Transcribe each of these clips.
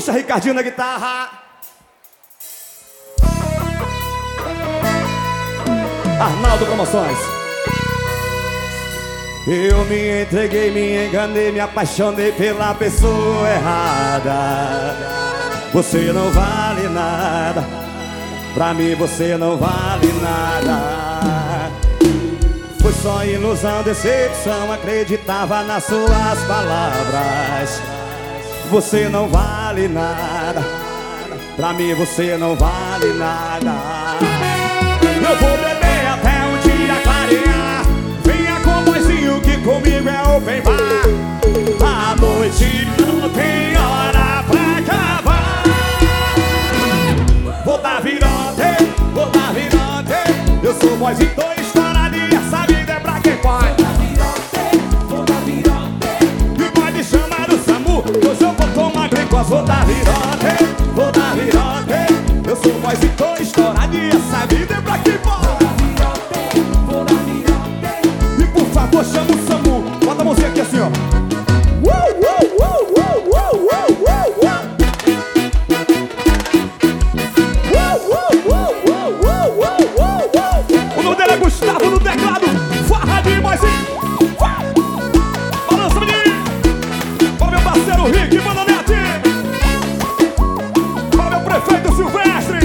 Puxa Ricardinho na guitarra. Arnaldo Promoções. Eu me entreguei, me enganei, me apaixonei pela pessoa errada. Você não vale nada, pra mim você não vale nada. Foi só ilusão, decepção, acreditava nas suas palavras. Você não vale nada, pra mim você não vale nada. Eu vou beber até um dia clarear. Venha com o boizinho que comigo é open bar. A noite não tem hora pra acabar. Vou dar virote, vou dar virote. Eu sou boizinho, tô estouradinha, essa vida é pra quem pode. Vou dar virote, e pode chamar o SAMU, hoje eu vou tomar glicose. Vou dar virote, vou dar virote. Eu sou boizinho, tô estouradinha, essa vida é pra quem pode. Vou dar virote, e por favor chama o SAMU. Bota a mãozinha aqui assim, ó. O nome dele é Gustavo no teclado. Farra de Moizinho. Balança, menino. Para meu parceiro Rick Manonete. Para meu prefeito Silvestre.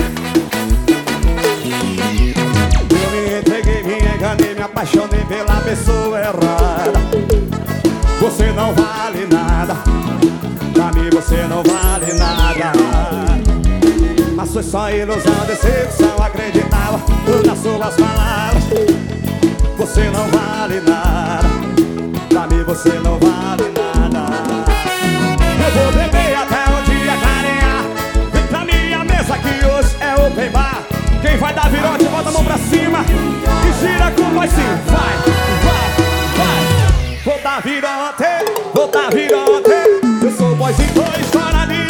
Eu me entreguei, me enganei, me apaixonei pela pessoa errada. Você não vale nada, pra mim você não vale nada. Mas foi só ilusão, decepção, acreditava nas suas palavras. Você não vale nada, pra mim você não vale nada. Eu vou beber até um dia clarear. Vem pra minha mesa que hoje é open bar. Quem vai dar virote, bota a mão pra cima e gira com nós sim. Vai, vai, vai. Vou dar virote, vou dar virote. Eu sou boizinho, tô estouradinho.